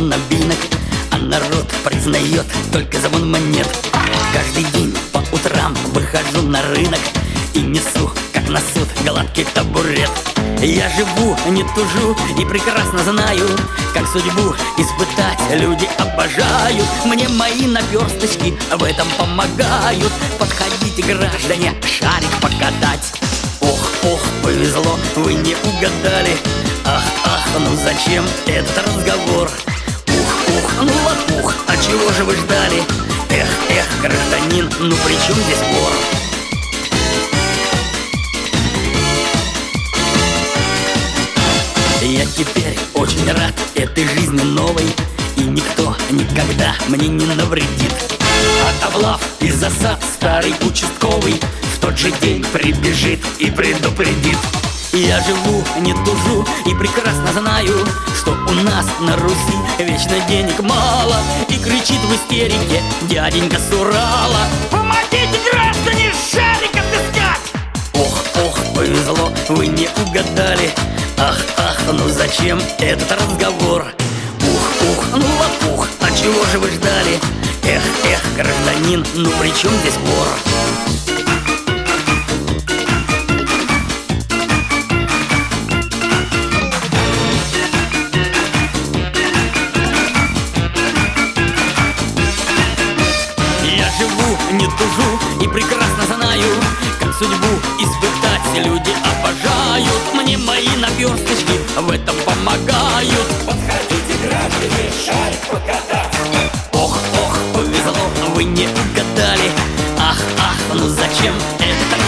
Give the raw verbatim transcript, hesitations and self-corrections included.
новинок, а народ признает только звон монет. Каждый день по утрам выхожу на рынок и несу, как на суд, гладкий табурет. Я живу, не тужу и прекрасно знаю, как судьбу испытать люди обожают. Мне мои наперсточки в этом помогают. Подходите, граждане, шарик покатать. Ох, ох, повезло, вы не угадали. Ах, ах, ну зачем этот разговор? Ух, ух, ну лопух, а чего же вы ждали? Эх, эх, гражданин, ну при чем здесь вор? Я теперь очень рад этой жизни новой, и никто никогда мне не навредит. Отоблав из засад, старый участковый в тот же день прибежит и предупредит. Я живу, не тужу и прекрасно знаю, что у нас на Руси вечно денег мало. И кричит в истерике дяденька с Урала: помогите, граждане, шарик отыскать! Ох, ох, повезло, вы не угадали. Ах, ах, ну зачем этот разговор? Ух, ух, ну лопух, а чего же вы ждали? Эх, эх, гражданин, ну при чем здесь вор? Я живу, не тужу и прекрасно знаю, как судьбу испытать люди обожают. Мне мои наперсточки в этом помогают. Подходите, граждане, шарик покатать. Ох, ох, повезло, вы не угадали. Ах, ах, ну зачем это